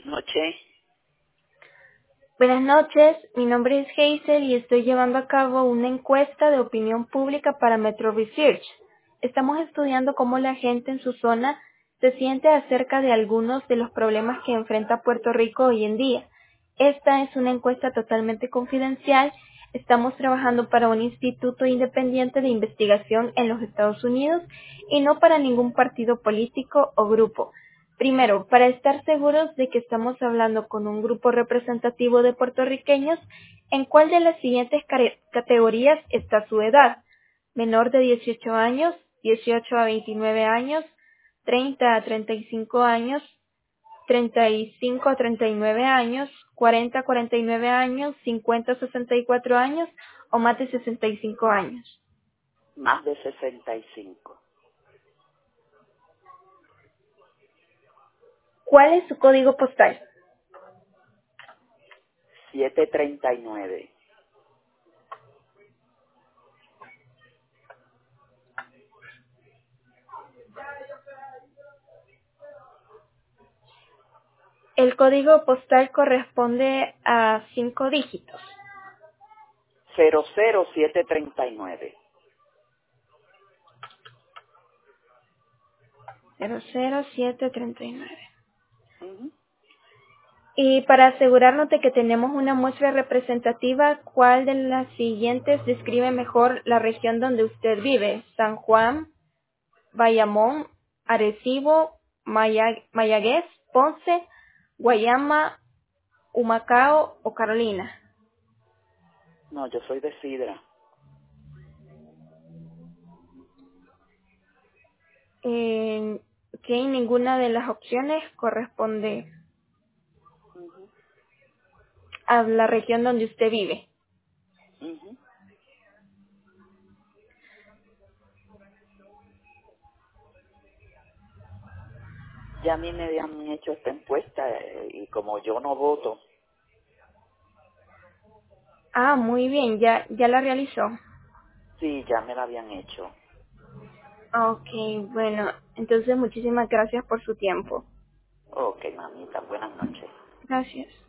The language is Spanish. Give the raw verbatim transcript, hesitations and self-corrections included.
Noche. Buenas noches, mi nombre es Hazel y estoy llevando a cabo una encuesta de opinión pública para Metro Research. Estamos estudiando cómo la gente en su zona se siente acerca de algunos de los problemas que enfrenta Puerto Rico hoy en día. Esta es una encuesta totalmente confidencial. Estamos trabajando para un instituto independiente de investigación en los Estados Unidos y no para ningún partido político o grupo. Primero, para estar seguros de que estamos hablando con un grupo representativo de puertorriqueños, ¿en cuál de las siguientes care- categorías está su edad? Menor de dieciocho años, dieciocho a veintinueve años, treinta a treinta y cinco años, treinta y cinco a treinta y nueve años, cuarenta a cuarenta y nueve años, cincuenta a sesenta y cuatro años o más de sesenta y cinco años. Más de sesenta y cinco. ¿Cuál es su código postal? siete treinta y nueve. El código postal corresponde a cinco dígitos. cero cero siete treinta y nueve. cero cero siete treinta y nueve. Ujú. Y para asegurarnos de que tenemos una muestra representativa, ¿cuál de las siguientes describe mejor la región donde usted vive? San Juan, Bayamón, Arecibo, Maya- Mayagüez, Ponce, Guayama, Humacao o Carolina. No, yo soy de Sidra. Eh, ok, ninguna de las opciones corresponde Ujú. a la región donde usted vive. Ujú. Ya a mí me habían hecho esta encuesta eh, y como yo no voto, Ah, muy bien, ya, ya la realizó. sí, ya me la habían hecho. Ok, bueno, entonces muchísimas gracias por su tiempo. Ok, mamita, buenas noches. Gracias.